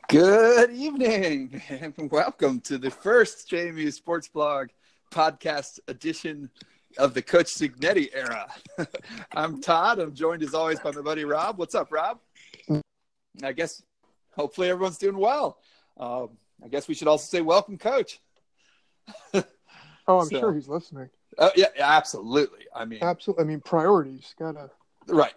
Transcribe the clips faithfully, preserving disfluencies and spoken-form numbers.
Good evening and welcome to the first J M U Sports Blog podcast edition of the Coach Cignetti era. I'm Todd. I'm joined as always by my buddy Rob. What's up, Rob? I guess hopefully everyone's doing well. Um, I guess we should also say welcome, Coach. Oh, I'm So- sure he's listening. Uh, yeah, yeah, absolutely. I mean, Absolutely. I mean, priorities. Gotta right.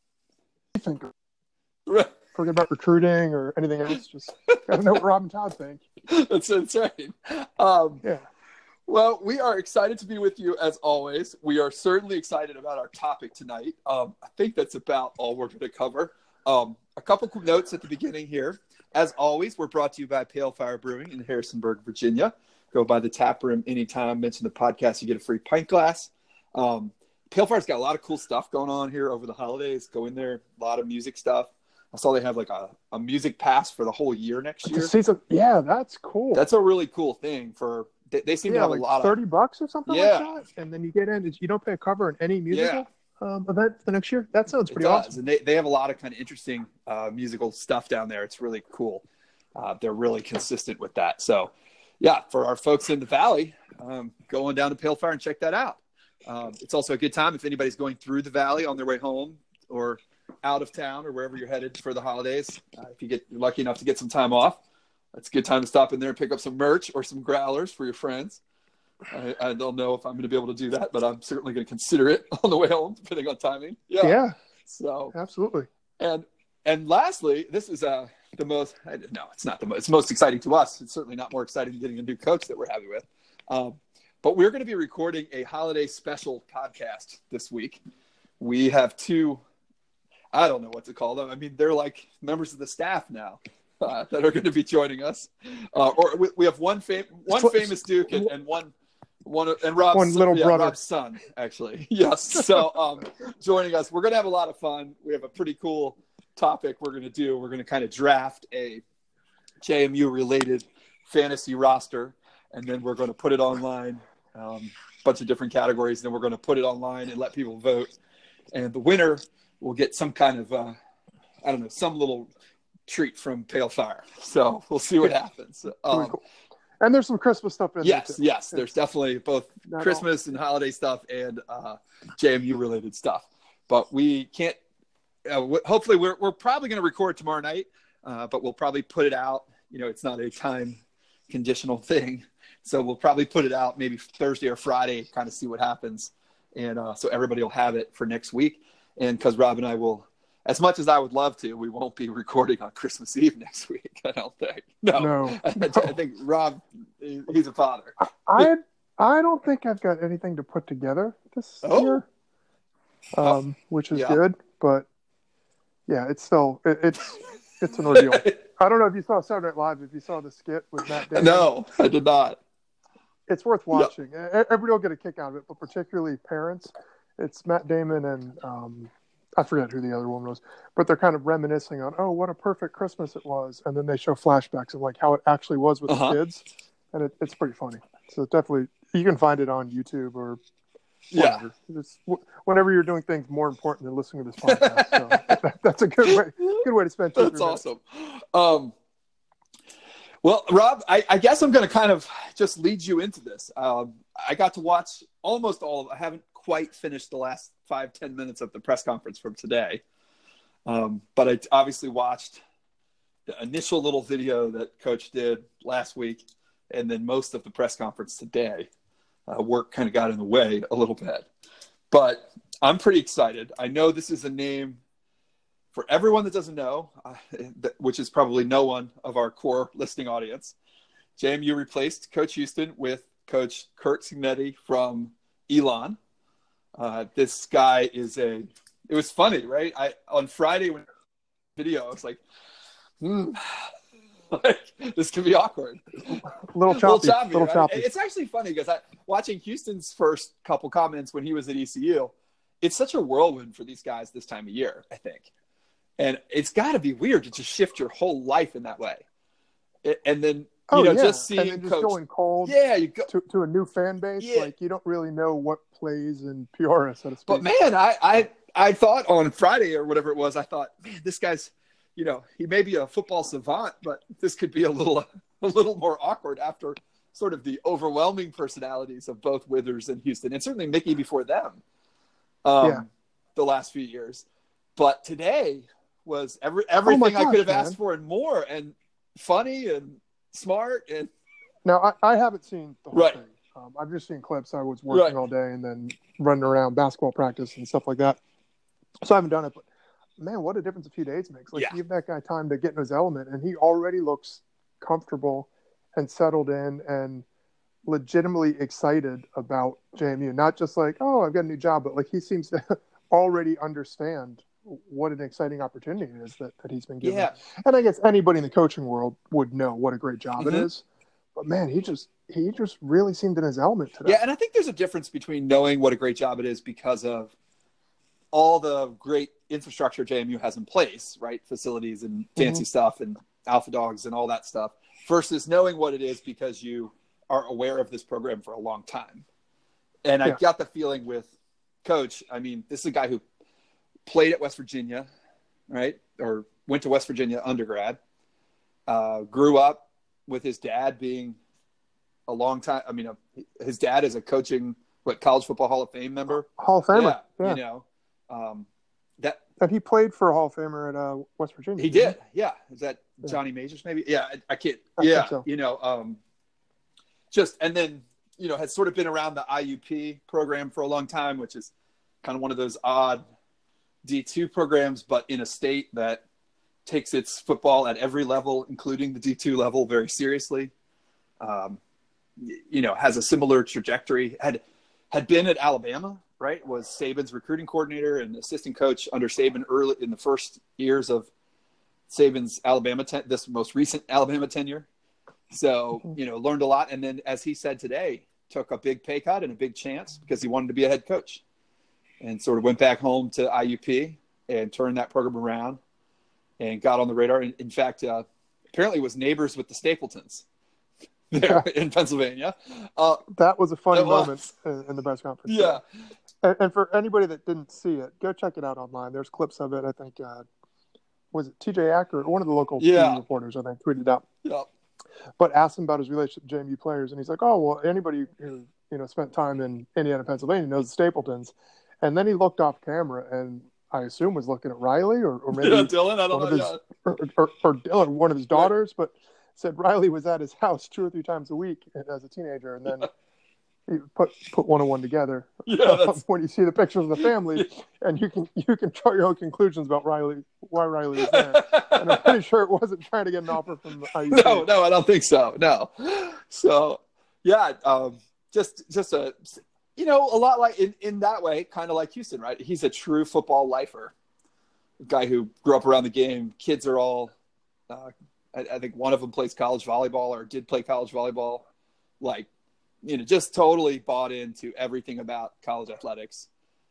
think. Right. Forget about recruiting or anything else. Just gotta know what Rob and Todd think. That's, that's right. Um, Yeah. Well, we are excited to be with you as always. We are certainly excited about our topic tonight. Um, I think that's about all we're going to cover. Um, a couple quick notes at the beginning here. As always, we're brought to you by Pale Fire Brewing in Harrisonburg, Virginia. Go by the tap room anytime. Mention the podcast, you get a free pint glass. Um, Pale Fire's got a lot of cool stuff going on here over the holidays. Go in there, a lot of music stuff. I saw they have like a, a music pass for the whole year next The year. season, yeah, that's cool. That's a really cool thing for they, they seem to yeah, have like a lot of thirty bucks or something Yeah. like that. And then you get in, you don't pay a cover in any musical um, event the next year. That sounds It pretty does. awesome. And they, they have a lot of kind of interesting uh, musical stuff down there. It's really cool. Uh, they're really consistent with that. So, yeah, for our folks in the Valley, um, go on down to Pale Fire and check that out. Um, it's also a good time if anybody's going through the Valley on their way home or out of town or wherever you're headed for the holidays. Uh, if you get you're lucky enough to get some time off, it's a good time to stop in there and pick up some merch or some growlers for your friends. I, I don't know if I'm going to be able to do that, but I'm certainly going to consider it on the way home, depending on timing. Yeah. Yeah, So, absolutely. and and lastly, this is uh, the most – no, it's not the most – it's most exciting to us. It's certainly not more exciting than getting a new coach that we're happy with. Um, but we're going to be recording a holiday special podcast this week. We have two – I don't know what to call them. I mean, they're like members of the staff now uh, that are going to be joining us. Uh, or we, we have one, fam- one famous Duke and, and one – One and Rob's One little yeah, brother. Rob's son, actually. Yes. So um, joining us, we're going to have a lot of fun. We have a pretty cool topic we're going to do. We're going to kind of draft a J M U related fantasy roster, and then we're going to put it online, um, a bunch of different categories. And then we're going to put it online and let people vote. And the winner will get some kind of, uh, I don't know, some little treat from Pale Fire. So we'll see what happens. Pretty Um, cool. And there's some Christmas stuff in Yes, there, too. yes. There's definitely both Not all. Christmas and holiday stuff and uh, J M U related stuff. But we can't. Uh, w- hopefully, we're we're probably going to record tomorrow night, uh, but we'll probably put it out. You know, it's not a time conditional thing, so we'll probably put it out maybe Thursday or Friday, kind of see what happens, and uh, so everybody will have it for next week. And because Rob and I will. As much as I would love to, we won't be recording on Christmas Eve next week. I don't think. No, No. I, I think Rob, he's a father. I I don't think I've got anything to put together this Oh. year, um, which is Yeah. good. But yeah, it's still it, it's it's an ordeal. I don't know if you saw Saturday Night Live. If you saw the skit with Matt Damon, No, I did not. it's worth watching. E- Everybody will get a kick out of it, but particularly parents. It's Matt Damon and um, I forget who the other woman was, but they're kind of reminiscing on, oh, what a perfect Christmas it was, and then they show flashbacks of like how it actually was with Uh-huh. the kids, and it, it's pretty funny. So definitely, you can find it on YouTube or Yeah, whatever. It's, whenever you're doing things more important than listening to this podcast. So that, that's a good way, good way to spend. two, that's three minutes. awesome. Um, well, Rob, I, I guess I'm going to kind of just lead you into this. Um, I got to watch almost all of I haven't quite finished the last five, ten minutes of the press conference from today. Um, but I obviously watched the initial little video that Coach did last week, and then most of the press conference today. Uh, work kind of got in the way a little bit. But I'm pretty excited. I know this is a name for everyone that doesn't know, uh, th- which is probably no one of our core listening audience. J M U replaced Coach Houston with Coach Curt Cignetti from Elon. Uh, this guy is a – it was funny, right? I on Friday when video, I was like, hmm, like, this could be awkward. Little choppy, little choppy, little right? choppy. It's actually funny because I watching Houston's first couple comments when he was at E C U, it's such a whirlwind for these guys this time of year, I think. And it's got to be weird to just shift your whole life in that way. It, and then, you Oh, know, yeah. just seeing and then just Coach. going cold Yeah, you go. to, to a new fan base. Yeah. Like you don't really know what plays in Peoria, so to speak. But man, I, I I thought on Friday or whatever it was, I thought, man, this guy's you know, he may be a football savant, but this could be a little, a little more awkward after sort of the overwhelming personalities of both Withers and Houston, and certainly Mickey before them, um, yeah. the last few years. But today was every everything oh gosh, I could have man. asked for and more, and funny and smart. And now I, I haven't seen the whole right. thing. Um, I've just seen clips. I was working right. all day and then running around basketball practice and stuff like that. So I haven't done it, but man, what a difference a few days makes. Like yeah. give that guy time to get in his element, and he already looks comfortable and settled in and legitimately excited about J M U. Not just like, oh, I've got a new job, but like he seems to already understand what an exciting opportunity it is that, that he's been given. Yeah. And I guess anybody in the coaching world would know what a great job mm-hmm. it is. But man, he just he just really seemed in his element today. Yeah, and I think there's a difference between knowing what a great job it is because of all the great infrastructure J M U has in place, right? Facilities and fancy mm-hmm. stuff and alpha dogs and all that stuff, versus knowing what it is because you are aware of this program for a long time. And yeah. I got the feeling with Coach, I mean, this is a guy who played at West Virginia, right? Or went to West Virginia undergrad, uh, grew up with his dad being a long time. I mean, uh, his dad is a coaching, what, College Football Hall of Fame member? Hall of Famer. Yeah. yeah. You know, um, that. And he played for a Hall of Famer at uh, West Virginia. He did. He? Yeah. Is that Johnny yeah. Majors maybe? Yeah. I, I can't. I yeah. so. You know, um, just, and then, you know, has sort of been around the I U P program for a long time, which is kind of one of those odd D two programs, but in a state that takes its football at every level, including the D two level, very seriously. Um, you know, has a similar trajectory. Had had been at Alabama, right? Was Saban's recruiting coordinator and assistant coach under Saban early in the first years of Saban's Alabama, ten- this most recent Alabama tenure. So, you know, learned a lot. And then, as he said today, took a big pay cut and a big chance because he wanted to be a head coach, and sort of went back home to I U P and turned that program around and got on the radar. In, in fact, uh, apparently was neighbors with the Stapletons there yeah. in Pennsylvania. Uh, that was a funny was. moment in, in the press conference. Yeah. And, and for anybody that didn't see it, go check it out online. There's clips of it. I think, uh, was it T J Acker, one of the local yeah. T V reporters, I think, tweeted out. Yeah. But asked him about his relationship with J M U players, and he's like, "Oh, well, anybody who you know spent time in Indiana, Pennsylvania knows the Stapletons." And then he looked off camera, and I assume was looking at Riley or, or maybe yeah, Dylan. I don't know, his, yeah. or, or, or Dylan, one of his daughters. Right. But said Riley was at his house two or three times a week as a teenager, and then yeah. he put put one and one together. Yeah, when you see the pictures of the family, and you can you can draw your own conclusions about Riley, why Riley was there. And I'm pretty sure it wasn't trying to get an offer from the I U P. No, no, I don't think so. No. So, yeah, um, just just a you know a lot like in, in that way, kind of like Houston, right? He's a true football lifer, a guy who grew up around the game. Kids are all, uh, I, I think one of them plays college volleyball or did play college volleyball, like. You know, just totally bought into everything about college athletics.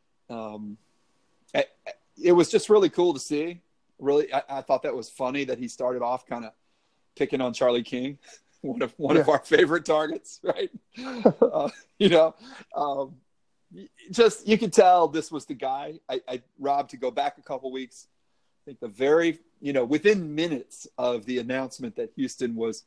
Um, it, it was just really cool to see. Really, I, I thought that was funny that he started off kind of picking on Charlie King, one of one yeah. of our favorite targets, right? uh, you know, um, just you could tell this was the guy. I, I Rob, to go back a couple weeks, I think the very you know within minutes of the announcement that Houston was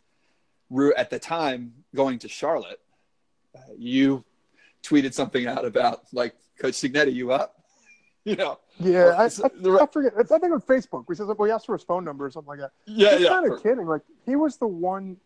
at the time going to Charlotte. Uh, you tweeted something out about like Coach Cignetti, you up? You know? Yeah, I, I, I forget. I think on Facebook we said we asked for his phone number or something like that. Yeah, He's yeah. Kind of kidding. Like he was the one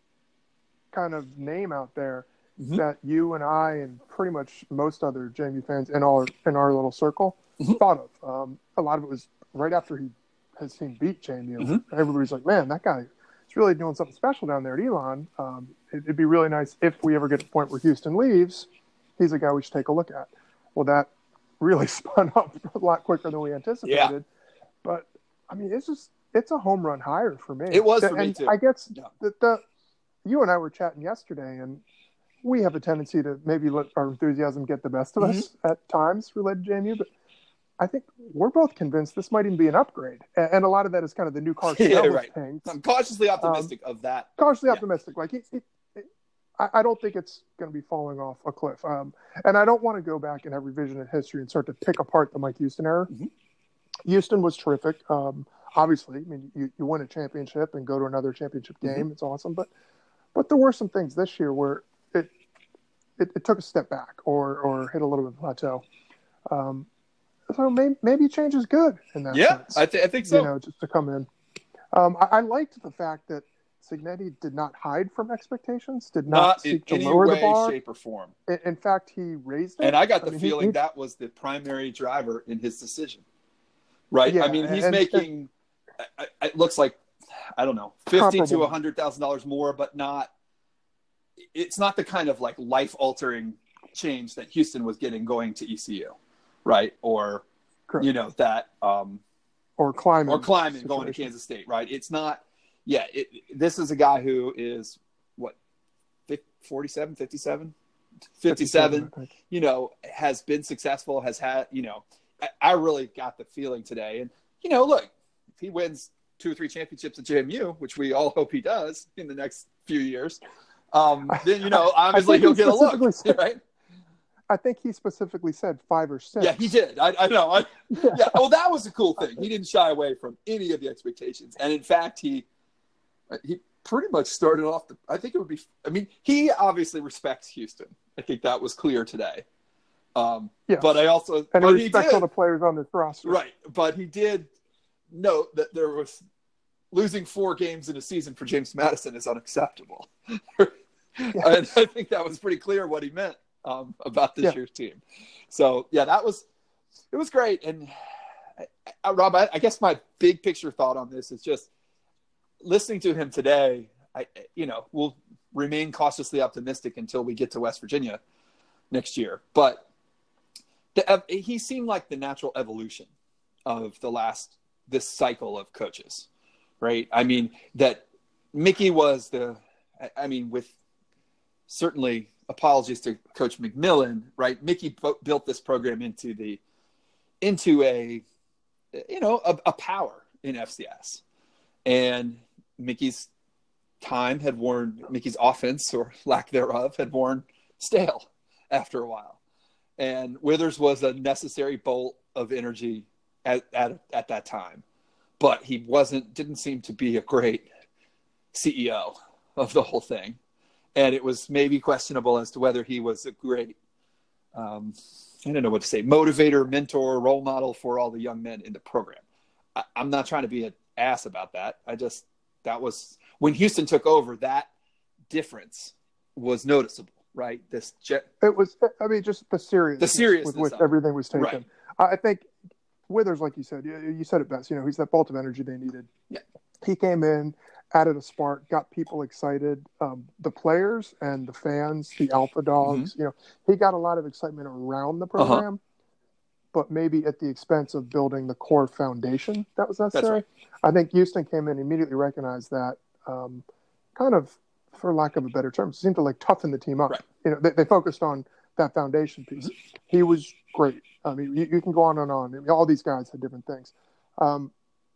kind of name out there mm-hmm. that you and I and pretty much most other J M U fans in our in our little circle mm-hmm. thought of. Um, a lot of it was right after he had seen beat J M U. Mm-hmm. Everybody's like, man, that guy. It's really doing something special down there at Elon. Um, it, it'd be really nice if we ever get to the point where Houston leaves. He's a guy we should take a look at. Well, that really spun up a lot quicker than we anticipated. Yeah. But I mean, it's just it's a home run hire for me. It was for and me too. I guess yeah. that the you and I were chatting yesterday, and we have a tendency to maybe let our enthusiasm get the best of mm-hmm. us at times related to J M U, but. I think we're both convinced this might even be an upgrade. And a lot of that is kind of the new car yeah, right. thing. I'm cautiously optimistic um, of that. Cautiously yeah. optimistic. Like it, it, it, I, I don't think it's going to be falling off a cliff. Um, and I don't want to go back and have revisionist history and start to pick apart the Mike Houston era. Mm-hmm. Houston was terrific. Um, obviously, I mean, you, you win a championship and go to another championship game. Mm-hmm. It's awesome. But but there were some things this year where it it, it took a step back or or hit a little bit of plateau. Um, so maybe, maybe change is good in that yeah, sense. I, th- I think so. You know, just to come in. Um, I, I liked the fact that Cignetti did not hide from expectations, did not, Not seek in to any lower way, the bar. shape, or form. In, in fact, he raised it. And I got the I mean, feeling he, that was the primary driver in his decision. Right? Yeah, I mean, he's and, making, and, it looks like, I don't know, fifty to comparable. one hundred thousand dollars more, but not, it's not the kind of like life-altering change that Houston was getting going to E C U, right? Or, Correct. you know, that, um, or climbing, or climbing, situation. going to Kansas State, right? It's not, yeah, it, this is a guy who is, what, forty-seven, fifty-seven? fifty-seven, fifty-seven, you know, has been successful, has had, you know, I, I really got the feeling today. And, you know, look, if he wins two or three championships at J M U, which we all hope he does in the next few years, um, then, you know, obviously he'll get a look, said, right? I think he specifically said five or six. Yeah, he did. I, I know. I, yeah. yeah. Well, that was a cool thing. He didn't shy away from any of the expectations. And in fact, he, he pretty much started off the, I think it would be, I mean, he obviously respects Houston. I think that was clear today. Um, yes. But I also, and but he respects he did, all the players on this roster. Right. But he did note that there was losing four games in a season for James Madison is unacceptable. Yeah. And I think that was pretty clear what he meant um, about this yeah. year's team. So, yeah, that was, it was great. And I, I, Rob, I, I guess my big picture thought on this is just listening to him today, I, you know, we'll remain cautiously optimistic until we get to West Virginia next year. But the, he seemed like the natural evolution of the last, this cycle of coaches, right? I mean, that Mickey was the, I mean, with certainly apologies to Coach McMillan, right? Mickey b- built this program into the, into a, you know, a, a power in F C S. And Mickey's time had worn, Mickey's offense or lack thereof had worn stale after a while. And Withers was a necessary bolt of energy at, at, at that time, but he wasn't, didn't seem to be a great C E O of the whole thing. And it was maybe questionable as to whether he was a great, um, I don't know what to say, motivator, mentor, role model for all the young men in the program. I, I'm not trying to be an ass about that. I just, that was, when Houston took over, that difference was noticeable, right? This jet. It was, I mean, just the seriousness, the seriousness with which everything was taken. Right. I think Withers, like you said, you, you said it best, you know, he's that bolt of energy they needed. Yeah. He came in, added a spark, got people excited. Um, the players and the fans, the alpha dogs, mm-hmm. you know, he got a lot of excitement around the program, uh-huh. but maybe at the expense of building the core foundation that was necessary. Right. I think Houston came in and immediately recognized that, um, kind of, for lack of a better term, seemed to like toughen the team up. Right. You know, they, they focused on that foundation piece. Mm-hmm. He was great. I mean, you, you can go on and on. I mean, all these guys had different things. Um,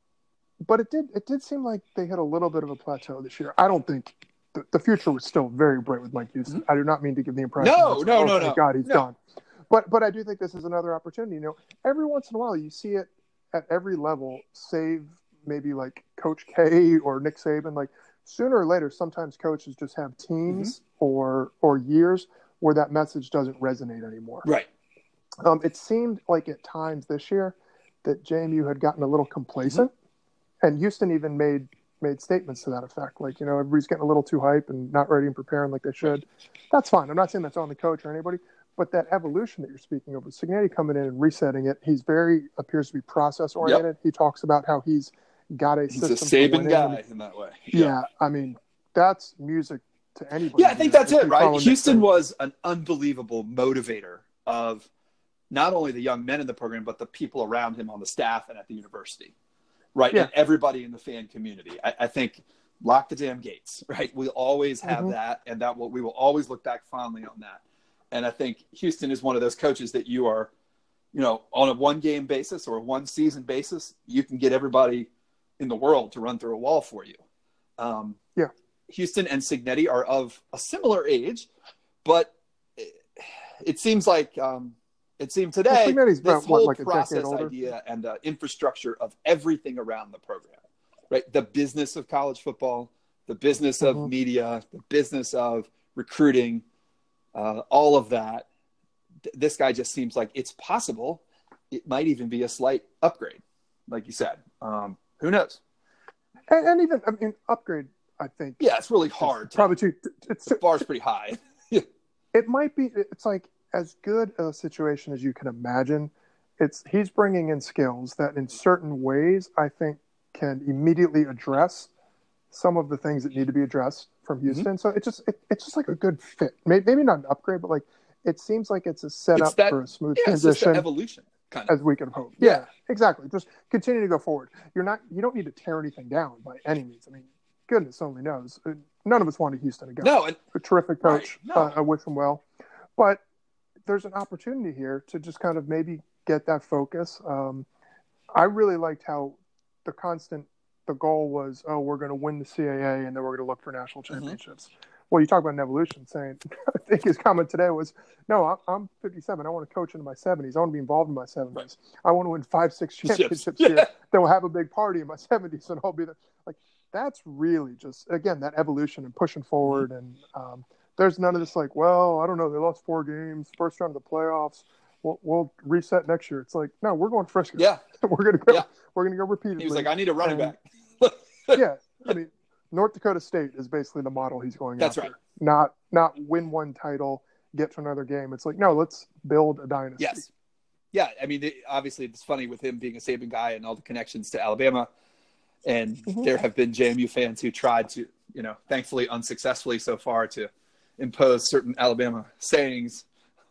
But it did it did seem like they hit a little bit of a plateau this year. I don't think the, the future was still very bright with Mike Houston. Mm-hmm. I do not mean to give the impression. No, no, oh, no, thank no. God, he's no. gone. But but I do think this is another opportunity. You know, every once in a while you see it at every level, save maybe like Coach K or Nick Saban. Like sooner or later, sometimes coaches just have teams mm-hmm. or or years where that message doesn't resonate anymore. Right. Um, it seemed like at times this year that J M U had gotten a little complacent. Mm-hmm. And Houston even made made statements to that effect. Like, you know, everybody's getting a little too hype and not ready and preparing like they should. That's fine. I'm not saying that's on the coach or anybody. But that evolution that you're speaking of, with Cignetti coming in and resetting it, he's very, appears to be process-oriented. Yep. He talks about how he's got a he's system. He's a Saban guy in that way. Yeah. yeah. I mean, that's music to anybody. Yeah, I think that's it, right? Houston was an unbelievable motivator of not only the young men in the program, but the people around him on the staff and at the university. Right. Yeah. And everybody in the fan community. I, I think lock the damn gates, right? We'll always have mm-hmm. that. And that will, we will always look back fondly on that. And I think Houston is one of those coaches that you are, you know, on a one game basis or a one season basis, you can get everybody in the world to run through a wall for you. Um, yeah. Houston and Cignetti are of a similar age, but it, it seems like, um, It seemed Well, today Cignetti's this about, what, whole like a decade process older? idea and the infrastructure of everything around the program, right? The business of college football, the business of Mhm. media, the business of recruiting, uh, all of that. Th- This guy just seems like it's possible. It might even be a slight upgrade, like you said. Um, who knows? And, and even, I mean, upgrade, I think. Yeah, it's really hard. To, Probably too, it's, the bar's pretty high. it might be, it's like as good a situation as you can imagine. It's, he's bringing in skills that in certain ways, I think can immediately address some of the things that need to be addressed from Houston. Mm-hmm. So it just, it, it's just like a good fit. Maybe, maybe not an upgrade, but like, it seems like it's a setup It's that, for a smooth yeah, transition. It's just evolution. Kind of. As we can hope. Yeah. yeah, exactly. Just continue to go forward. You're not. You don't need to tear anything down by any means. I mean, goodness only knows. None of us wanted Houston to go. No, and, a terrific coach. Right, no. uh, I wish him well. But there's an opportunity here to just kind of maybe get that focus. Um, I really liked how the constant, the goal was, oh, we're going to win the C A A and then we're going to look for national championships. Mm-hmm. Well, you talk about an evolution, saying, I think his comment today was, no, I'm fifty-seven. I want to coach into my seventies. I want to be involved in my seventies. Right. I want to win five, six championships yeah. here. Then we'll have a big party in my seventies and I'll be there. Like, that's really just, again, that evolution and pushing forward. Mm-hmm. And um, there's none of this like, well, I don't know. They lost four games, first round of the playoffs. We'll, we'll reset next year. It's like, no, we're going Frisco. Yeah. we're going to go. Yeah. We're going to go repeatedly. He was like, I need a running and, back. yeah. I mean, North Dakota State is basically the model he's going That's after. Right. Not not win one title, get to another game. It's like, no, let's build a dynasty. Yes. Yeah, I mean, it, obviously it's funny with him being a Saban guy and all the connections to Alabama. And mm-hmm. there have been J M U fans who tried to, you know, thankfully unsuccessfully so far, to impose certain Alabama sayings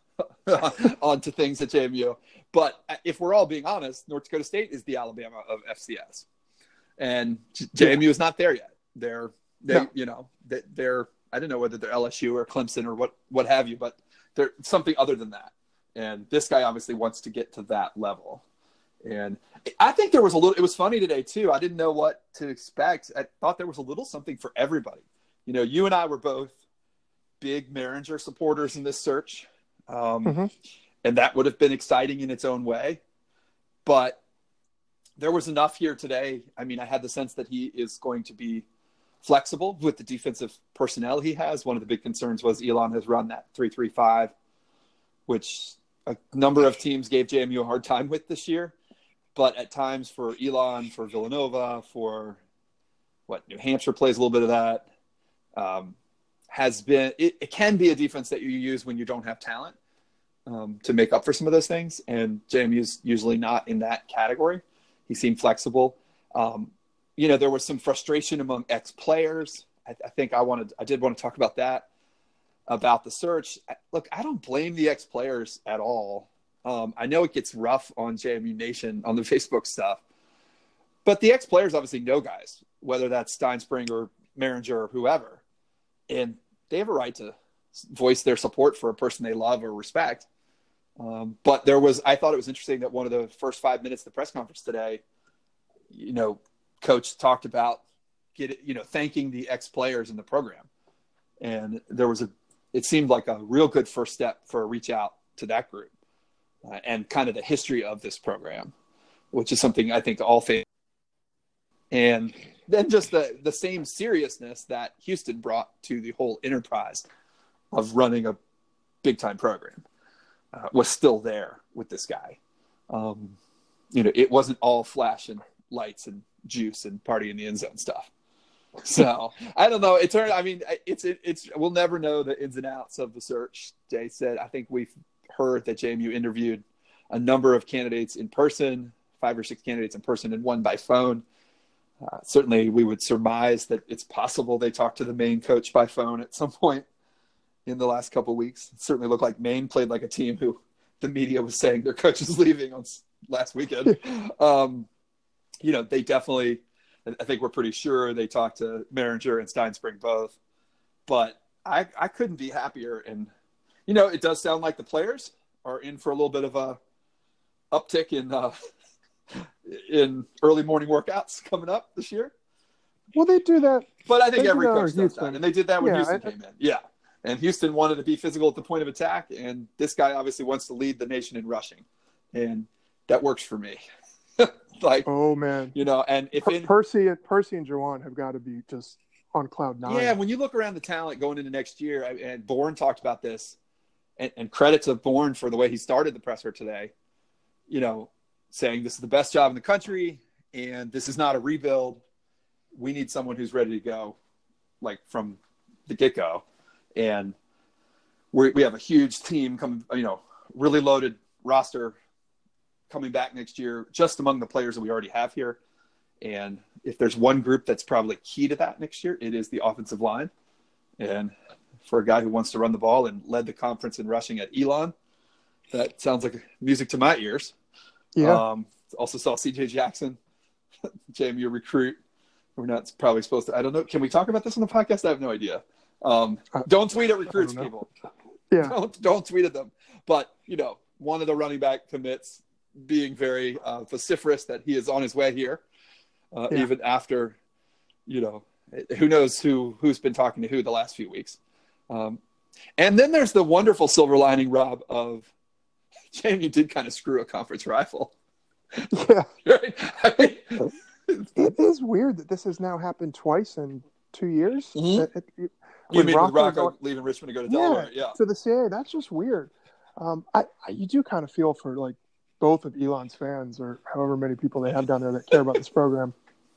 onto things at J M U. But if we're all being honest, North Dakota State is the Alabama of F C S. And J M U is not there yet. They're, they, no. you know, they're, I don't know whether they're L S U or Clemson or what, what have you, but they're something other than that. And this guy obviously wants to get to that level. And I think there was a little, it was funny today too. I didn't know what to expect. I thought there was a little something for everybody. You know, you and I were both big Maringer supporters in this search. Um, mm-hmm. And that would have been exciting in its own way. But there was enough here today. I mean, I had the sense that he is going to be flexible with the defensive personnel he has. One of the big concerns was Elon has run that three three five, which a number of teams gave J M U a hard time with this year. But at times for Elon, for Villanova, for what New Hampshire plays a little bit of that, um, has been it, it can be a defense that you use when you don't have talent um, to make up for some of those things. And J M U's usually not in that category. He seemed flexible. Um, you know, there was some frustration among ex-players. I, I think I wanted, I did want to talk about that, about the search. I, look, I don't blame the ex-players at all. Um, I know it gets rough on J M U Nation on the Facebook stuff, but the ex-players obviously know guys, whether that's Steinspring or Maringer or whoever, and they have a right to voice their support for a person they love or respect. Um, but there was, I thought it was interesting that one of the first five minutes of the press conference today, you know, Coach talked about get it, you know, thanking the ex-players in the program. And there was a, it seemed like a real good first step for a reach out to that group uh, and kind of the history of this program, which is something I think all fans. And then just the, the same seriousness that Houston brought to the whole enterprise of running a big time program. Uh, was still there with this guy. Um, you know, it wasn't all flash and lights and juice and party in the end zone stuff. So I don't know. It turned, I mean, it's, it, it's, we'll never know the ins and outs of the search. Jay said, I think we've heard that J M U interviewed a number of candidates in person, five or six candidates in person and one by phone. Uh, certainly we would surmise that it's possible they talked to the main coach by phone at some point in the last couple of weeks. It certainly looked like Maine played like a team who the media was saying their coach is leaving on last weekend. um, you know, they definitely, I think we're pretty sure they talked to Maringer and Steinspring both, but I, I couldn't be happier. And, you know, it does sound like the players are in for a little bit of a uptick in, uh, in early morning workouts coming up this year. Well, they do that. But I think every coach does that. And they did that when yeah, Houston I, came in. Yeah. And Houston wanted to be physical at the point of attack, and this guy obviously wants to lead the nation in rushing, and that works for me. Like, oh man, you know, and if per- in, Percy and Percy and Juwan have got to be just on cloud nine. yeah, when you look around the talent going into next year, and Bourne talked about this, and, and credit to Bourne for the way he started the presser today, you know, saying this is the best job in the country, and this is not a rebuild. We need someone who's ready to go, like from the get go, and we we have a huge team coming, you know, really loaded roster coming back next year, just among the players that we already have here. And if there's one group that's probably key to that next year, it is the offensive line. And for a guy who wants to run the ball and led the conference in rushing at Elon, that sounds like music to my ears. Yeah. Um, also saw C J Jackson, J M U recruit. We're not probably supposed to, I don't know. Can we talk about this on the podcast? I have no idea. Um, don't tweet at recruits, people. Yeah. Don't, don't tweet at them. But, you know, one of the running back commits being very uh, vociferous that he is on his way here, uh, yeah. even after, you know, who knows who, who's been talking to who the last few weeks. Um, and then there's the wonderful silver lining, Rob, of J M U did kind of screw a conference rival. Yeah. Right? I mean, it is weird that this has now happened twice in two years. Mm-hmm. It, it, it, you mean Rocco with Rocco going, leaving Richmond to go to yeah, Delaware? Yeah. To the C A A, that's just weird. Um, I, I you do kind of feel for like both of Elon's fans or however many people they have down there that care about this program.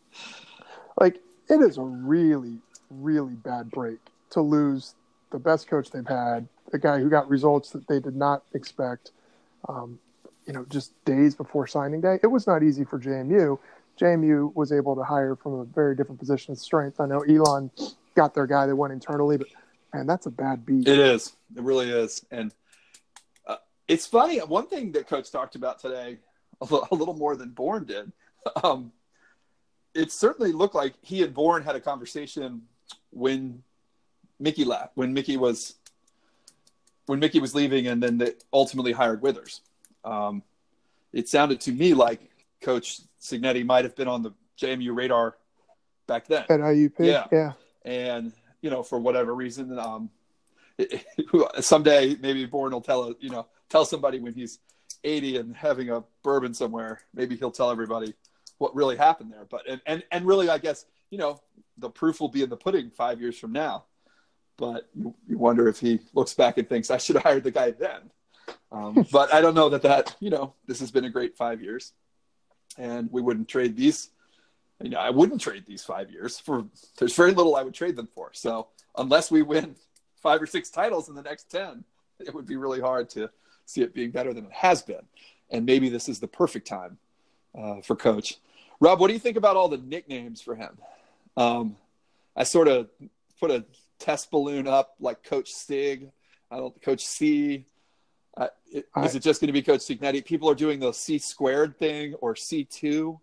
Like, it is a really, really bad break to lose the best coach they've had, the guy who got results that they did not expect. Um, you know, just days before signing day. It was not easy for J M U. J M U was able to hire from a very different position of strength. I know Elon got their guy. They went internally, but, man, that's a bad beat. It is. It really is. And uh, it's funny. One thing that Coach talked about today, a little, a little more than Bourne did, um, it certainly looked like he and Bourne had a conversation when Mickey left, when Mickey was when Mickey was leaving, and then they ultimately hired Withers. Um, it sounded to me like Coach Cignetti might have been on the J M U radar back then. At I U P? Yeah. Yeah. And, you know, for whatever reason, um, it, it, someday maybe Bourne will tell, you know, tell somebody when he's eighty and having a bourbon somewhere, maybe he'll tell everybody what really happened there. But, and, and, and really, I guess, you know, the proof will be in the pudding five years from now. But you, you wonder if he looks back and thinks, I should have hired the guy then. Um, but I don't know that that, you know, this has been a great five years. And we wouldn't trade these. You know, I wouldn't trade these five years for, there's very little I would trade them for. So unless we win five or six titles in the next ten, it would be really hard to see it being better than it has been. And maybe this is the perfect time uh, for Coach. Rob, what do you think about all the nicknames for him? Um, I sort of put a test balloon up like Coach Stig. I don't, Coach C. Uh, it, I, is it just going to be Coach Cignetti? People are doing the C squared thing or C two.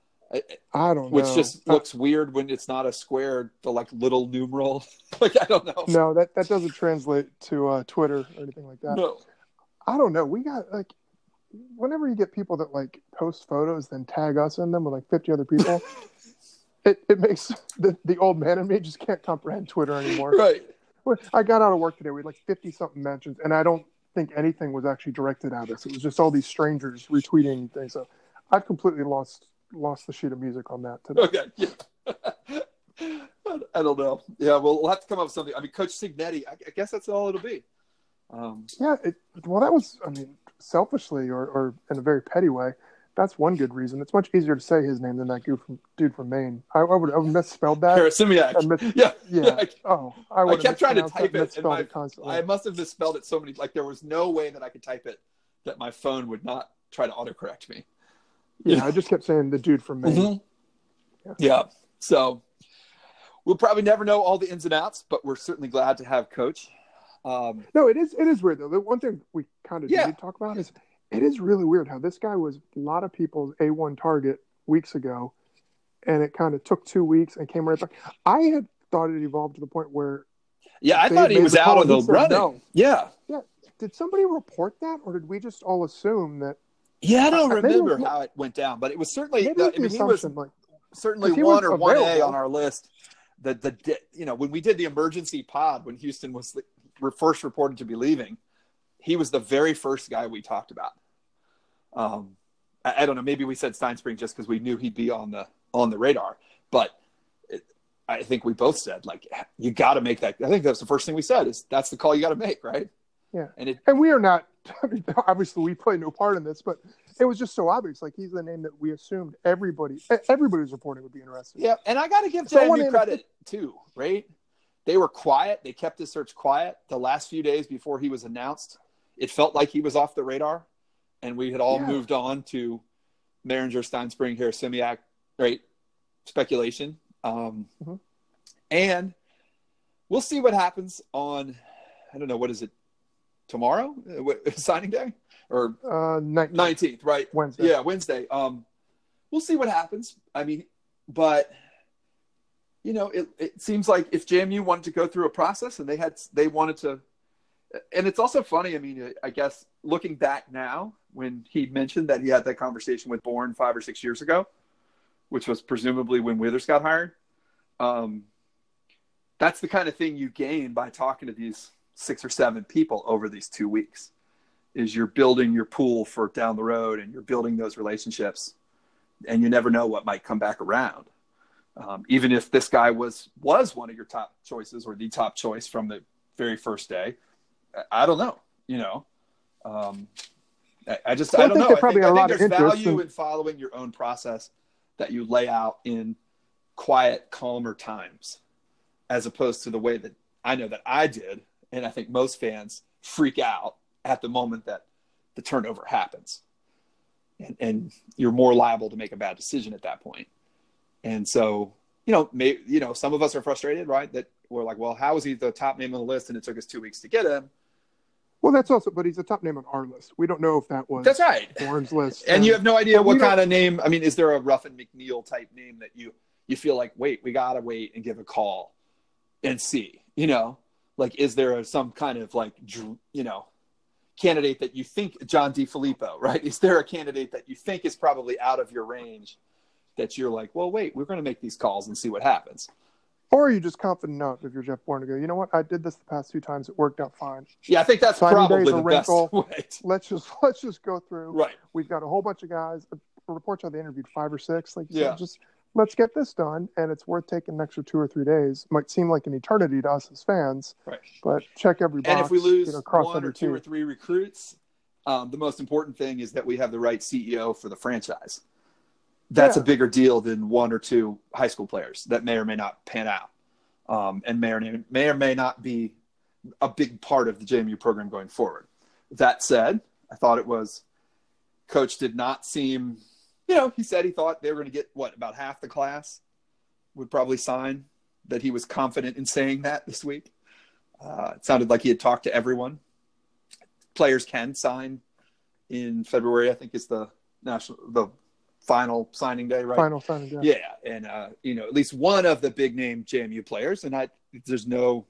I don't know. Which just looks weird when it's not a square, the like little numeral. Like, I don't know. No, that, that doesn't translate to uh, Twitter or anything like that. No. I don't know. We got like, whenever you get people that like post photos, then tag us in them with like fifty other people, it, it makes the, the old man in me just can't comprehend Twitter anymore. Right. I got out of work today. We had like fifty something mentions, and I don't think anything was actually directed at us. It was just all these strangers retweeting things. So I've completely lost lost the sheet of music on that today. Okay. Yeah. I don't know. Yeah, well, we'll have to come up with something. I mean, Coach Cignetti, I, I guess that's all it'll be. Um, yeah. It, well, that was, I mean, selfishly or, or in a very petty way, that's one good reason. It's much easier to say his name than that dude from, dude from Maine. I, I would have misspelled that. Karasimiak. Mis- yeah. Yeah. yeah. Oh, I, I kept trying to type it. And my, it constantly. I must have misspelled it so many. Like, there was no way that I could type it that my phone would not try to autocorrect me. Yeah, I just kept saying the dude from Maine. Mm-hmm. Yeah. yeah. So we'll probably never know all the ins and outs, but we're certainly glad to have Coach. Um, no, it is it is weird, though. The one thing we kind of yeah. did talk about is it is really weird how this guy was a lot of people's A one target weeks ago, and it kind of took two weeks and came right back. I had thought it evolved to the point where yeah, I thought he was out of the running. No. Yeah. Yeah. Did somebody report that, or did we just all assume that? Yeah, I don't I, remember maybe, how it went down, but it was certainly maybe uh, I mean, he was like, certainly he one was or one A available. on our list. The the you know when we did the emergency pod when Houston was were first reported to be leaving, he was the very first guy we talked about. Um, I, I don't know. Maybe we said Stein Spring just because we knew he'd be on the on the radar. But it, I think we both said, like, you got to make that. I think that's the first thing we said is that's the call you got to make, right? Yeah. And it, and we are not. I mean, obviously, we play no part in this, but it was just so obvious. Like, he's the name that we assumed everybody, everybody was reporting would be interested. Yeah, and I got to give J M U credit too, right? They were quiet. They kept this search quiet the last few days before he was announced. It felt like he was off the radar, and we had all yeah. moved on to Mehringer, Stein Spring, Harris Simiak, right? Speculation. Um, mm-hmm. And we'll see what happens on, I don't know, what is it, tomorrow? What, signing day? Or uh, nineteenth. nineteenth, right? Wednesday. Yeah, Wednesday. Um, we'll see what happens. I mean, but – you know, it, it seems like if J M U wanted to go through a process and they had, they wanted to, and it's also funny. I mean, I guess looking back now when he mentioned that he had that conversation with Bourne five or six years ago, which was presumably when Withers got hired. Um, that's the kind of thing you gain by talking to these six or seven people over these two weeks is you're building your pool for down the road and you're building those relationships and you never know what might come back around. Um, even if this guy was was one of your top choices or the top choice from the very first day, I, I don't know. You know, um, I, I just well, I don't I know. I think, I think there's value in... in following your own process that you lay out in quiet, calmer times, as opposed to the way that I know that I did, and I think most fans freak out at the moment that the turnover happens, and, and you're more liable to make a bad decision at that point. And so, you know, may, you know, some of us are frustrated, right? That we're like, well, how is he the top name on the list and it took us two weeks to get him? Well, that's also, but he's a top name on our list. We don't know if that was that's right. Warren's list. And, and you have no idea what kind of name. I mean, is there a Ruffin McNeil type name that you, you feel like, wait, we got to wait and give a call and see, you know, like, is there a, some kind of like, you know, candidate that you think John DeFilippo, right? Is there a candidate that you think is probably out of your range that you're like, well, wait, we're going to make these calls and see what happens? Or are you just confident enough if you're Jeff Bourne to go, you know what, I did this the past two times, it worked out fine. Yeah, I think that's Signing probably the wrinkle. best way. Let's just let's just go through. Right. We've got a whole bunch of guys. Reports on they interviewed five or six. Like, yeah, so just let's get this done, and it's worth taking an extra two or three days. Might seem like an eternity to us as fans, right? But check every box. And if we lose you know, cross one or two team. or three recruits, um, the most important thing is that we have the right C E O for the franchise. That's yeah. a bigger deal than one or two high school players that may or may not pan out, um, and may or may, may or may not be a big part of the J M U program going forward. That said, I thought it was Coach did not seem, you know, he said he thought they were going to get what about half the class would probably sign. That he was confident in saying that this week. Uh, it sounded like he had talked to everyone. Players can sign in February. I think is the national the. final signing day, right? Final signing day. Yeah. And, uh, you know, at least one of the big name J M U players. And I, there's no,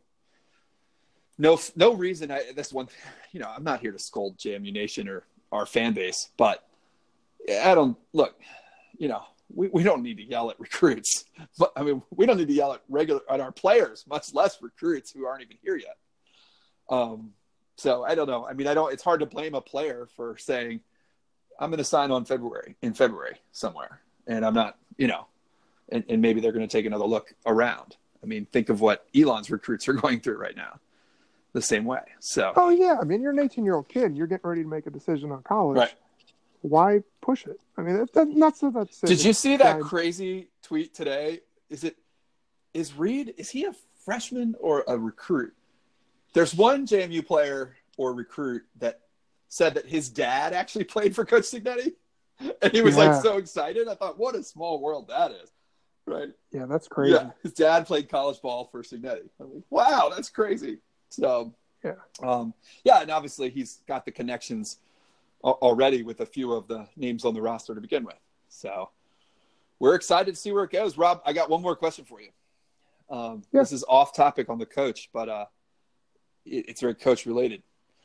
no, no reason. I, that's one, you know, I'm not here to scold J M U Nation or our fan base, but I don't look, you know, we, we don't need to yell at recruits, but I mean, we don't need to yell at regular, at our players, much less recruits who aren't even here yet. Um, so I don't know. I mean, I don't, it's hard to blame a player for saying, I'm going to sign on February in February somewhere. And I'm not, you know, and, and maybe they're going to take another look around. I mean, think of what Elon's recruits are going through right now the same way. So, oh yeah. I mean, you're an eighteen year old kid. You're getting ready to make a decision on college. Right. Why push it? I mean, that, that, that's so that's. Did you see that crazy tweet today? Is it, is Reed, is he a freshman or a recruit? There's one J M U player or recruit that said that his dad actually played for Coach Cignetti, and he was yeah. like so excited. I thought, what a small world that is, right? Yeah, that's crazy. Yeah, his dad played college ball for Cignetti. I'm like, wow, that's crazy. So yeah, um, yeah, and obviously he's got the connections already with a few of the names on the roster to begin with. So we're excited to see where it goes. Rob, I got one more question for you. Um, yeah. This is off topic on the coach, but uh, it, it's very coach related.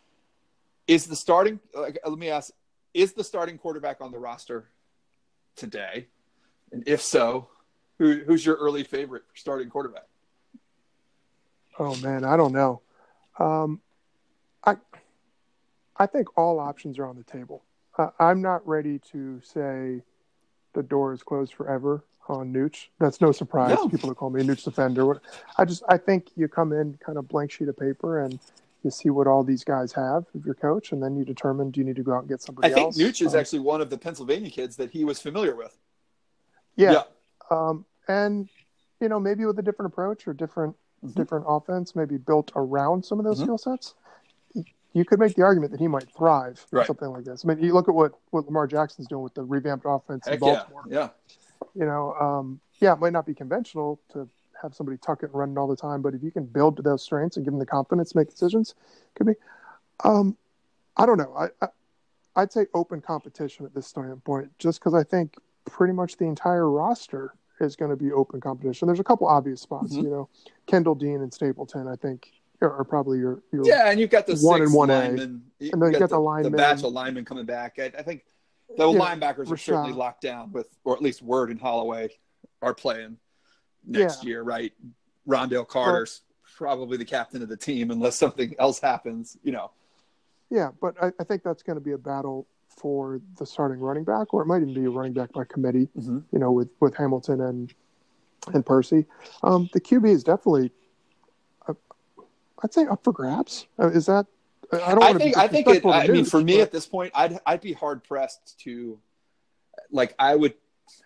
Is the starting, like, let me ask, is the starting quarterback on the roster today? And if so, who, who's your early favorite for starting quarterback? Oh man, I don't know. Um, I I think all options are on the table. Uh, I'm not ready to say the door is closed forever on Nooch. That's no surprise. No. People that call me a Nooch defender. I just I think you come in kind of blank sheet of paper and you see what all these guys have of your coach, and then you determine, do you need to go out and get somebody I think else? Nooch is um, actually one of the Pennsylvania kids that he was familiar with. Yeah. Yeah. Um, and, you know, maybe with a different approach or different Mm-hmm. different offense, maybe built around some of those Mhm. skill sets, you could make the argument that he might thrive in Right. something like this. I mean, you look at what, what Lamar Jackson's doing with the revamped offense in Heck yeah. Baltimore. Yeah. You know, um, yeah, it might not be conventional to have somebody tuck it and run it all the time, but if you can build to those strengths and give them the confidence to make decisions, could be. Um, I don't know. I, I I'd say open competition at this starting point, just because I think pretty much the entire roster is going to be open competition. There's a couple obvious spots, Mhm. you know, Kendall, Dean, and Stapleton, I think, are, are probably your, your Yeah, and you've got the one six and one A. linemen. You And then you got got the, the linemen. the batch of linemen coming back. I, I think the Yeah, linebackers are certainly Rashad. locked down with, or at least Word and Holloway are playing next Yeah. year, right? Rondale Carter's probably the captain of the team unless something else happens, you know. Yeah, but I, I think that's going to be a battle for the starting running back, or it might even be a running back by committee, Mm-hmm. you know, with, with Hamilton and and Percy. Um, the Q B is definitely, uh, I'd say, up for grabs. Uh, is that? I don't I want to think be I think it. disrespectful to I mean, Nooch, for me but- at this point, I'd I'd be hard pressed to, like, I would,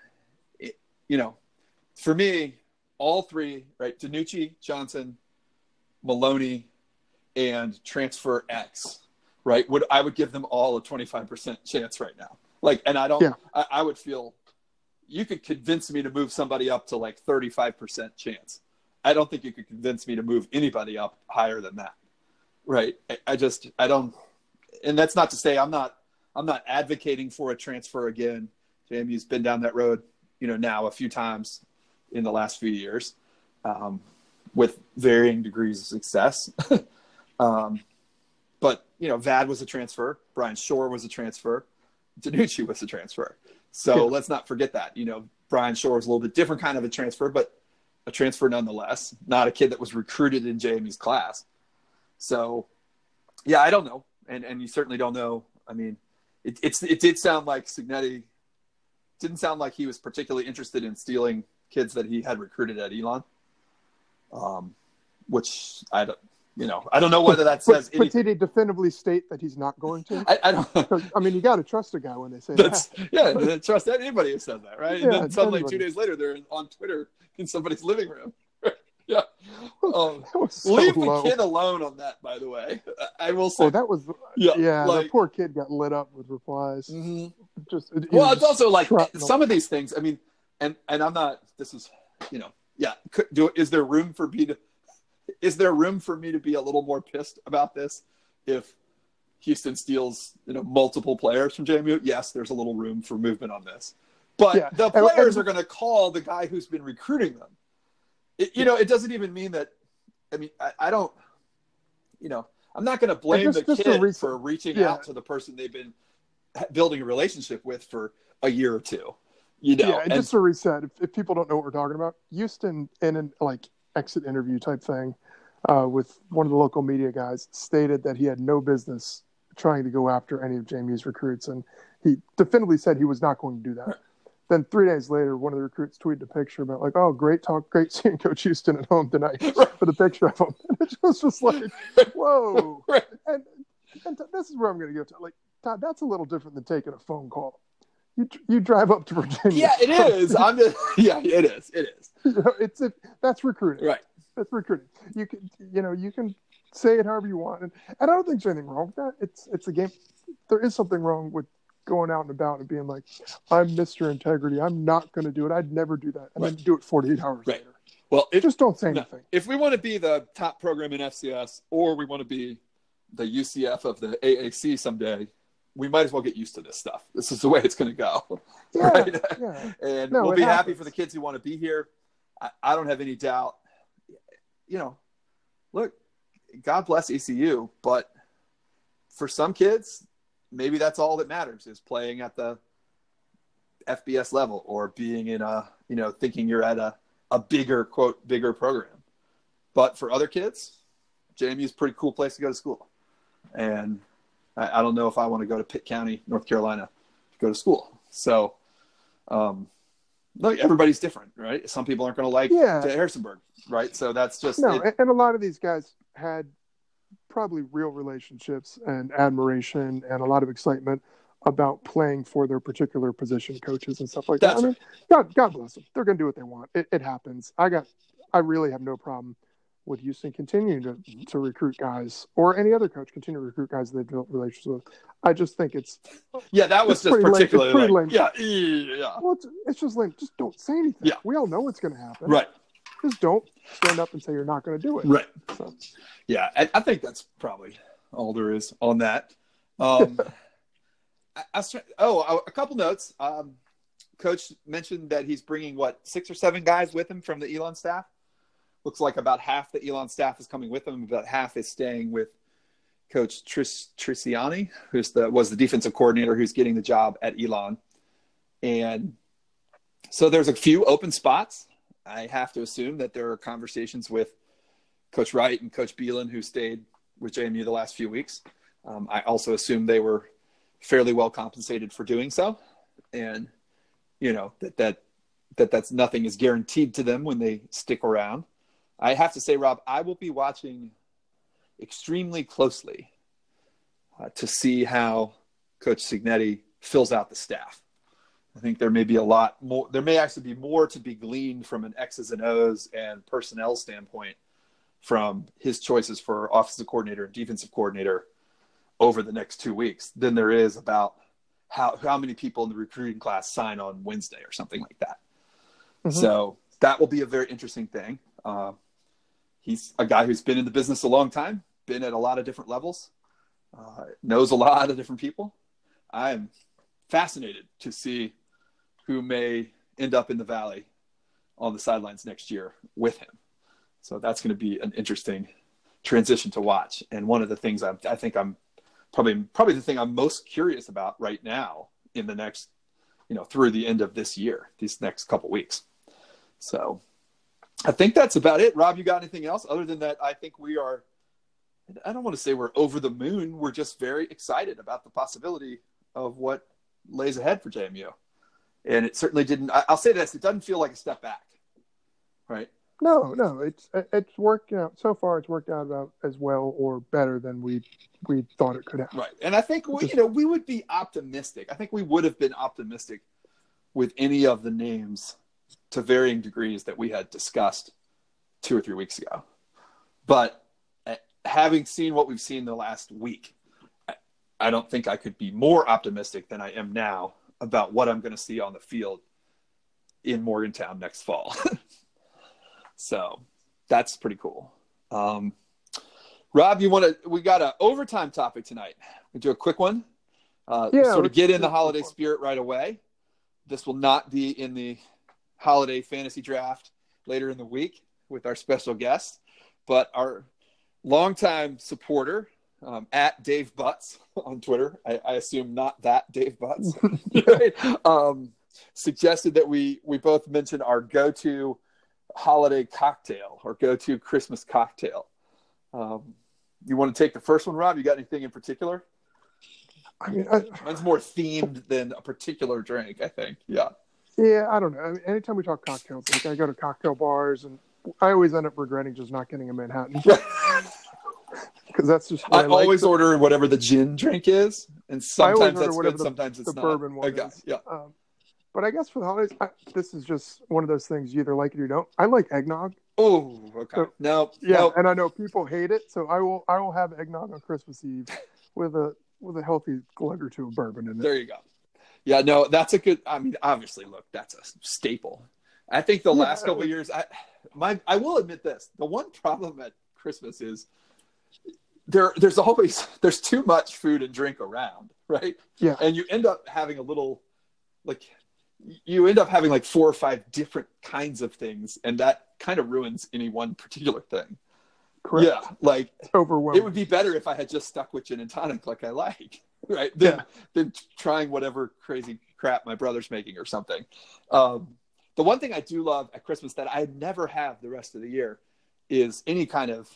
you know, for me, all three, right? Danucci, Johnson, Maloney, and transfer X, right? Would I would give them all a twenty-five percent chance right now. Like, and I don't. Yeah. I, I would feel you could convince me to move somebody up to like thirty-five percent chance. I don't think you could convince me to move anybody up higher than that. Right. I, I just, I don't, and that's not to say I'm not, I'm not advocating for a transfer again. J M U's been down that road, you know, now a few times in the last few years, um, with varying degrees of success. um, but, you know, Vad was a transfer. Brian Shore was a transfer. Danucci was a transfer. So Yeah. let's not forget that, you know, Brian Shore was a little bit different kind of a transfer, but a transfer nonetheless, not a kid that was recruited in J M U's class. So, yeah, I don't know. And and you certainly don't know. I mean, it, it's it did sound like Cignetti didn't sound like he was particularly interested in stealing kids that he had recruited at Elon. Um, which I don't, you know, I don't know whether that says but, but anything. did he definitively state that he's not going to? I, I don't. 'Cause, I mean, you got to trust a guy when they say That's that. yeah. Trust anybody who says that, right? And Yeah, then suddenly anybody. two days later, they're on Twitter in somebody's living room. yeah. Um, That was so leave low. the kid alone on that. By the way, I will say. Oh, that was Yeah, yeah. like- the poor kid got lit up with replies. Mhm. Just it- Well, was it's also like shrapnel. some of these things. I mean, and and I'm not. This is, you know, yeah. Could, do is there room for me to? Is there room for me to be a little more pissed about this if Houston steals, you know, multiple players from J M U? Yes, there's a little room for movement on this, but Yeah. the And- players and- are going to call the guy who's been recruiting them. It, you know, it doesn't even mean that. I mean, I, I don't. You know, I'm not going to blame just- the just a kid recent- for reaching yeah. out to the person they've been building a relationship with for a year or two. You know, yeah, and and- just to reset, if, if people don't know what we're talking about, Houston in an like exit interview type thing uh, with one of the local media guys stated that he had no business trying to go after any of J M U's recruits, and he definitively said he was not going to do that. Then three days later, one of the recruits tweeted a picture about like, "Oh, great talk, great seeing Coach Houston at home tonight," with a picture of him. And it was just like, whoa. Right. And, and t- this is where I'm going to go to. Like, Todd, that's a little different than taking a phone call. You you drive up to Virginia. Yeah, it is. I'm just, yeah, it is. It is. You know, it's it, that's recruiting. Right. That's recruiting. You can you know you can say it however you want, and, and I don't think there's anything wrong with that. It's it's a game. There is something wrong with going out and about and being like, I'm Mister Integrity. I'm not going to do it. I'd never do that, and Right. then do it forty-eight hours Right. later. Well, if, Just don't say no, anything. if we want to be the top program in F C S or we want to be the U C F of the A A C someday, we might as well get used to this stuff. This is the way it's going to go. Yeah, Right? yeah. And No, we'll it be happy happens. for the kids who want to be here. I, I don't have any doubt. You know, look, God bless E C U, but for some kids, maybe that's all that matters is playing at the F B S level or being in a, you know, thinking you're at a, a bigger, quote, bigger program. But for other kids, J M U is a pretty cool place to go to school. And I, I don't know if I want to go to Pitt County, North Carolina to go to school. So, um, look, everybody's different, right? Some people aren't going to like Yeah. Harrisonburg, right? So that's just No, it. and a lot of these guys had probably real relationships and admiration and a lot of excitement about playing for their particular position coaches and stuff like That's that. I mean, God, God bless them. They're going to do what they want. It, it happens. I got, I really have no problem with Houston continuing to, to recruit guys, or any other coach continue to recruit guys that they built relationships with. I just think it's yeah, that was it's just pretty particularly lame. It's like, pretty lame. yeah, yeah, Well, it's, it's just lame. Just don't say anything. Yeah. We all know what's going to happen. right, Just don't stand up and say you're not going to do it. right. So. Yeah, I, I think that's probably all there is on that. Um, I, I was trying, oh, a couple notes. Um, Coach mentioned that he's bringing, what, six or seven guys with him from the Elon staff? Looks like about half the Elon staff is coming with him. About half is staying with Coach Tris, Trisiani, who's the was the defensive coordinator who's getting the job at Elon. And so there's a few open spots. I have to assume that there are conversations with Coach Wright and Coach Beelan, who stayed with J M U the last few weeks. Um, I also assume they were fairly well compensated for doing so. And, you know, that, that, that that's nothing is guaranteed to them when they stick around. I have to say, Rob, I will be watching extremely closely uh, to see how Coach Cignetti fills out the staff. I think there may be a lot more. There may actually be more to be gleaned from an X's and O's and personnel standpoint from his choices for offensive coordinator and defensive coordinator over the next two weeks than there is about how, how many people in the recruiting class sign on Wednesday or something like that. Mm-hmm. So that will be a very interesting thing. Uh, he's a guy who's been in the business a long time, been at a lot of different levels, uh, knows a lot of different people. I'm fascinated to see who may end up in the Valley on the sidelines next year with him. So that's going to be an interesting transition to watch. And one of the things I'm, I think I'm probably, probably the thing I'm most curious about right now in the next, you know, through the end of this year, these next couple weeks. So I think that's about it. Rob, you got anything else other than that? I think we are, I don't want to say we're over the moon. We're just very excited about the possibility of what lays ahead for J M U. And it certainly didn't, I'll say this, it doesn't feel like a step back, right? No, no, it's it's worked out so far. It's worked out about as well or better than we we thought it could have. Right, and I think we, you know, we would be optimistic. I think we would have been optimistic with any of the names to varying degrees that we had discussed two or three weeks ago. But having seen what we've seen the last week, I, I don't think I could be more optimistic than I am now about what I'm going to see on the field in Morgantown next fall. So that's pretty cool. Um, Rob, you want to, we got an overtime topic tonight. We do a quick one. Uh, yeah, sort of get in the holiday spirit right away. This will not be in the holiday fantasy draft later in the week with our special guest, but our longtime supporter um, at Dave Butts on Twitter, I, I assume not that Dave Butts, right? um, suggested that we, we both mention our go-to holiday cocktail or go-to Christmas cocktail. Um, you want to take the first one, Rob? You got anything in particular? I mean, I, mine's more themed than a particular drink, I think. Yeah. Yeah, I don't know. I mean, anytime we talk cocktails, like I go to cocktail bars, and I always end up regretting just not getting a Manhattan. Because that's just I, I always like. order whatever the gin drink is, and sometimes that's good, the, sometimes it's the not. bourbon one okay. is. Yeah. Um, but I guess for the holidays, I, this is just one of those things. You either like it or you don't. I like eggnog. Oh, okay. So, no, yeah, nope. And I know people hate it, so I will. I will have eggnog on Christmas Eve with a with a healthy glug or two of bourbon in it. There you go. Yeah, no, that's a good. I mean, obviously, look, that's a staple. I think the yeah, last couple of years, I my I will admit this: the one problem at Christmas is there. There's always there's too much food and drink around, right? Yeah, and you end up having a little like. You end up having like four or five different kinds of things, and that kind of ruins any one particular thing. Correct. Yeah, like it's overwhelming. It would be better if I had just stuck with gin and tonic like I like, right? Than, yeah. than trying whatever crazy crap my brother's making or something. Um, the one thing I do love at Christmas that I never have the rest of the year is any kind of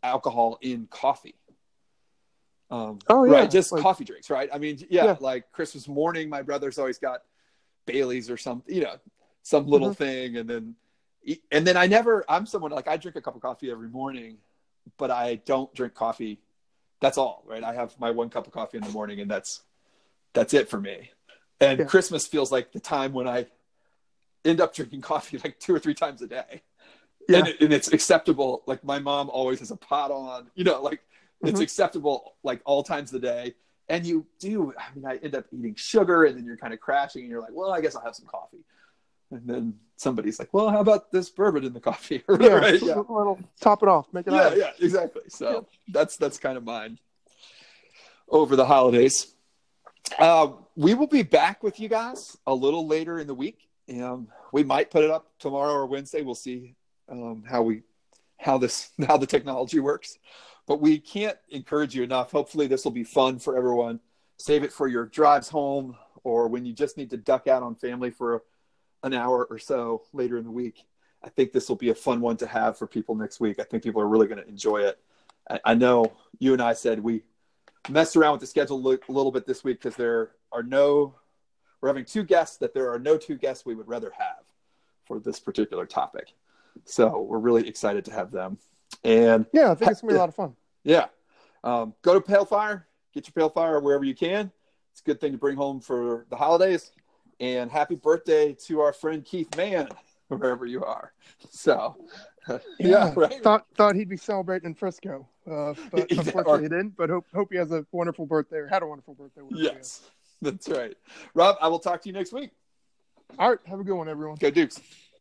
alcohol in coffee. Um, oh, yeah. Right, just like, coffee drinks, right? I mean, yeah, yeah. like Christmas morning, my brother's always got Bailey's or something, you know, some little mm-hmm. thing. And then, and then I never, I'm someone like, I drink a cup of coffee every morning, but I don't drink coffee. That's all, right? I have my one cup of coffee in the morning, and that's, that's it for me. And yeah. Christmas feels like the time when I end up drinking coffee like two or three times a day. Yeah. And, it, and it's acceptable. Like my mom always has a pot on, you know, like mm-hmm. it's acceptable like all times of the day. And you do, I mean, I end up eating sugar, and then you're kind of crashing, and you're like, well, I guess I'll have some coffee. And then somebody's like, well, how about this bourbon in the coffee? Or whatever, yeah, right? yeah. Little, top it off, make it Yeah, out. yeah, exactly. So yeah. that's, that's kind of mine over the holidays. Uh, we will be back with you guys a little later in the week. Um, we might put it up tomorrow or Wednesday. We'll see um, how we, how this, how the technology works. But we can't encourage you enough. Hopefully this will be fun for everyone. Save it for your drives home, or when you just need to duck out on family for an hour or so later in the week. I think this will be a fun one to have for people next week. I think people are really going to enjoy it. I, I know you and I said we messed around with the schedule a little bit this week because there are no, we're having two guests that there are no two guests we would rather have for this particular topic. So we're really excited to have them. And yeah, I think it's gonna be a lot of fun. Yeah. Um, go to Pale Fire, get your Pale Fire wherever you can. It's a good thing to bring home for the holidays. And happy birthday to our friend Keith Mann, wherever you are. So, uh, yeah, yeah, right. Thought thought he'd be celebrating in Frisco, uh, but unfortunately he didn't. But hope hope he has a wonderful birthday, or had a wonderful birthday. Yes, that's right. Rob, I will talk to you next week. All right, have a good one, everyone. Go Dukes.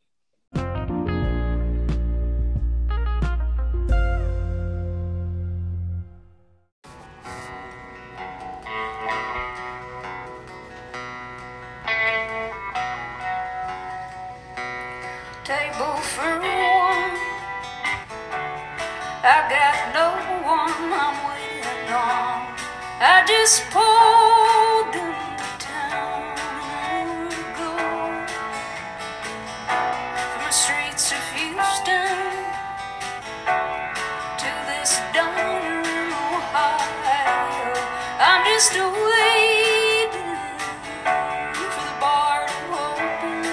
Table for one, I got no one I'm waiting on. I just pulled into town and go from the streets of Houston to this diner in Ohio. I'm just waiting for the bar to open.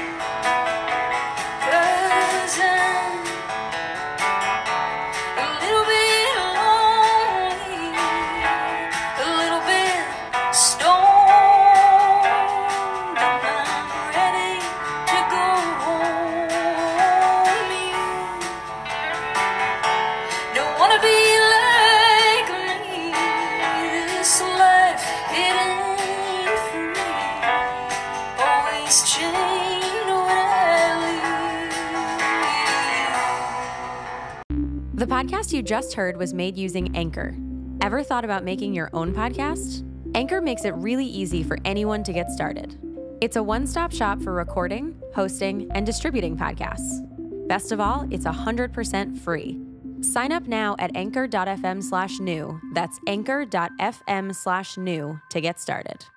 The podcast you just heard was made using Anchor. Ever thought about making your own podcast? Anchor makes it really easy for anyone to get started. It's a one-stop shop for recording, hosting, and distributing podcasts. Best of all, it's one hundred percent free. Sign up now at anchor.fm slash new. That's anchor.fm slash new to get started.